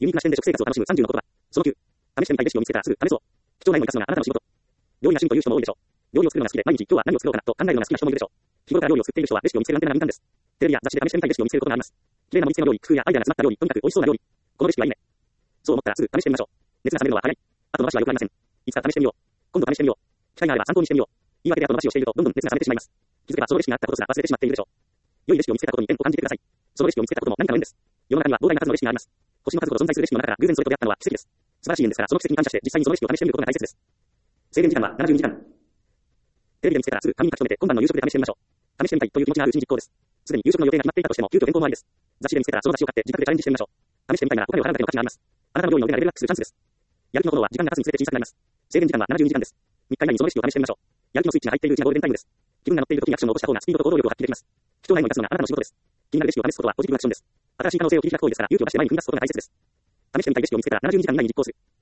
ユニークな視点で食生活を楽しむ30の言葉。その9。試してみたいレシピを見つけたらすぐ試そう。貴重な絵を生かすのがあなたの仕事。料理が趣味という人も多いでしょう。料理を作るのが好きで毎日今日は何を作ろうかなと考えるのが好きな人もいるでしょう。日頃から料理を作っている人はレシピを見つけるなんてなら民間です。テレビや雑誌で試してみたいレシピを見つけることがあります。綺麗な盛り付けの料理、工夫やアイデアが詰まった料理、とにかく美味しそうな料理。このレシピはいいね。そう思ったらすぐ試してみましょう。熱が冷めるのは早い。あとの箸はよくありません。いつか試してみよう。今度試してみよう。機会があれば参考にしてみよう。言い訳で後の箸をしているとどんどん熱が冷めてしまいます。気づけばそのレシピがあったことすら忘れてしまっているでしょう。良いレシピを見つけたことに縁を感じてください。そのレシピを見つけたことも何かの縁です。世の中には膨大な数のレシピがあります。星の数ほど存在するレシピの中から偶然それと出会ったのは奇跡です。素晴らしい縁ですからその奇跡に感謝して実際にそのレシピを試してみることが大切です。制限時間は72時間。テレビで見つけたらすぐ紙に書き留めて今晩の夕食で試してみましょう。試してみたいという気持ちがあるうちに実行です。すでに夕食の予定が決まっていたとしても急遽変更もありです。雑誌で見つけたらその雑誌を買って自宅でチャレンジしてみましょう。試してみたいならお金を払うだけの価値があります。あなたの料理の腕がレベルアップするチャンスです。やる気の炎は時間が経つにつれて小さくなります。制限時間は72時間です。3日以内にそのレシピを試してみましょう。やる気のスイッチが入っているうちがゴールデンタイムです。気分が乗っている時にアクションを起こした方がスピードと行動力を発揮できます。貴重な絵を生かすのがあなたの仕事です。気になるレシピを試すことはポジティブアクションです。新しい可能性を切り開く行為ですから勇気を出して前に踏み出すことが大切です。試してみたいレシピを見つけたら72時間以内に実行する。